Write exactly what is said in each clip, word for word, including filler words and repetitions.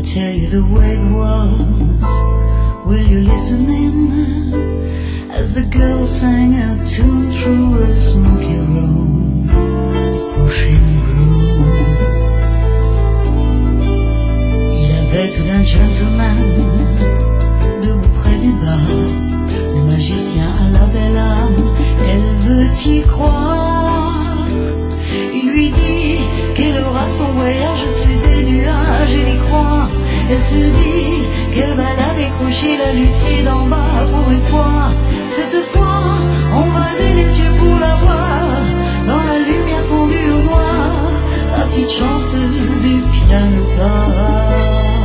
tell you the way it was? Will you listen in as the girl sang a tune through a smoky room, pushing broom? Il avait tout d'un gentleman debout près du bar, le magicien à la belle âme, elle veut y croire. Il lui dit qu'elle aura son voyage au-dessus des nuages, elle y croit. Elle se dit qu'elle va la décrocher, la lutte d'en bas pour une fois. Cette fois, on va lever les yeux pour la voir, dans la lumière fondue au noir, la petite chanteuse du piano bar.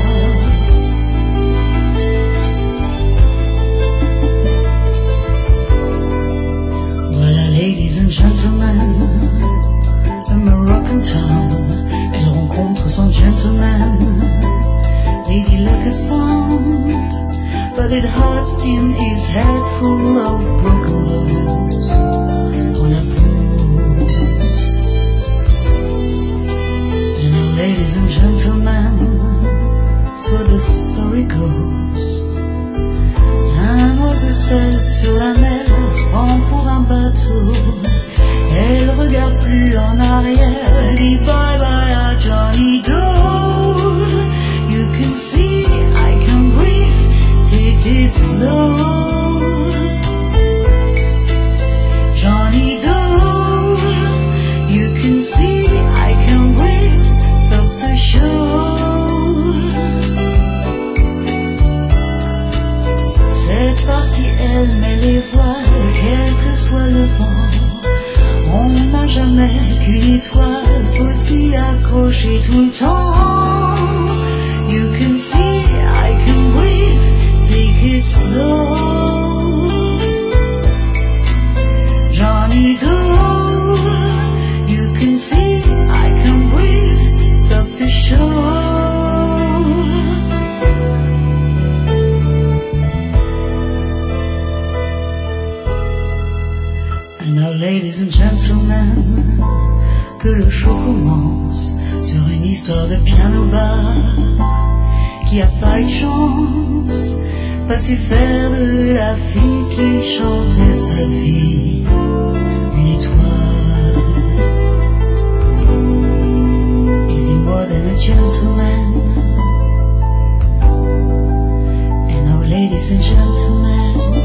Voilà, ladies and gentlemen, a Moroccan town, elle rencontre son gentleman. Lady luck is found, but it hurts in his head full of broken bones. On a pause. You know, ladies and gentlemen, so the story goes. Un oiseau seul sur la mer se prend pour un bateau. Elle regarde plus en arrière, dit bye bye à Johnny Doe. You can see I can breathe, take it slow. Johnny Doe, you can see I can breathe, stop the show. Cette partie elle met les voiles, quel que soit le vent. On n'a jamais qu'une étoile, faut s'y accrocher tout le temps. You can see I can breathe, take it slow. Johnny Doe, you can see I can breathe, stop the show. And now, ladies and gentlemen, que le show commence sur une histoire de piano bar. Qui a pas eu de chance, pas su faire de la fille qui chantait sa vie une étoile. Is he more than a gentleman? And now, ladies and gentlemen,